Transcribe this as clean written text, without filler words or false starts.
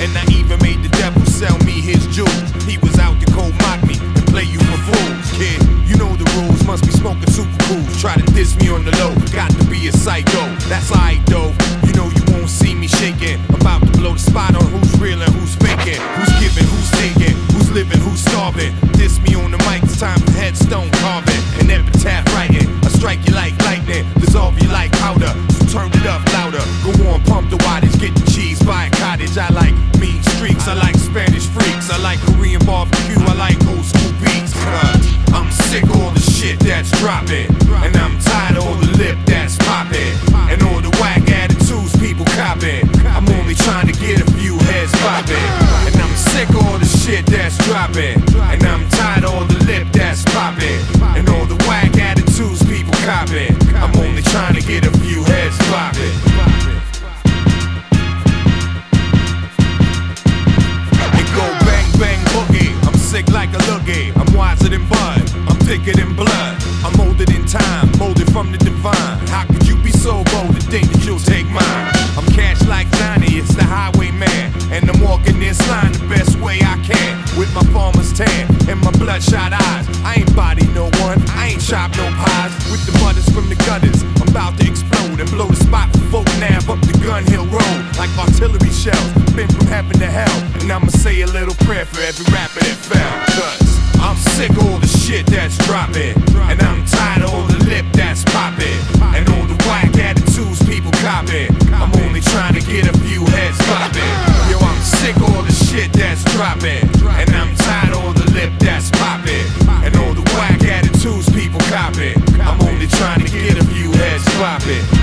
And I even made the devil sell me his jewels. He was out to cold mock me and play you for fools. Kid, you know the rules, must be smoking super cools. Try to diss me on the low, got to be a psycho. That's alright though, you know you won't see me shaking. About to blow the spot on who's real and who's faking. Who's giving, who's taking, who's living, who's starving. Diss me on the mic, it's time for headstone carving. An epitaph writing, I strike you like lightning, dissolve you like powder. So turn it up louder, go on, pump the wattage, get the cheese, buy a cottage. I like mean streaks, I like Spanish freaks, I like Korean barbecue, I like old school beats. I'm sick of all the shit that's dropping, and I'm tired of all the lip that's popping, and all the whack attitudes people copping. I'm only trying to get a few heads popping, and I'm sick of all the shit that's dropping, and I'm tired of all the lip that's popping, and all the whack attitudes people copping. I'm only trying to get a few heads popping. Sick like a loogie, I'm wiser than Bud, I'm thicker than blood, I'm older than time, molded from the divine. How could you be so bold to think that you'll take mine? I'm cash like Johnny, it's the highwayman, and I'm walking this line the best way I can, with my farmer's tan and my bloodshot eyes. I ain't body no one, I ain't chop no pies, with the butters from the gutters, I'm about to explode and blow the spot for Folk Nav up the Gun Hill Road, like artillery shells, been from heaven to hell, and I'ma say a little prayer for every rapper that fell. Cause I'm sick of all the shit that's dropping, and I'm tired of all the lip that's popping, and all the whack attitudes people copping. I'm only trying to get a few heads popping. Yo, I'm sick of all the shit that's dropping, and I'm tired of all the lip that's popping, and all the whack attitudes people copping. I'm only trying to get a few heads popping.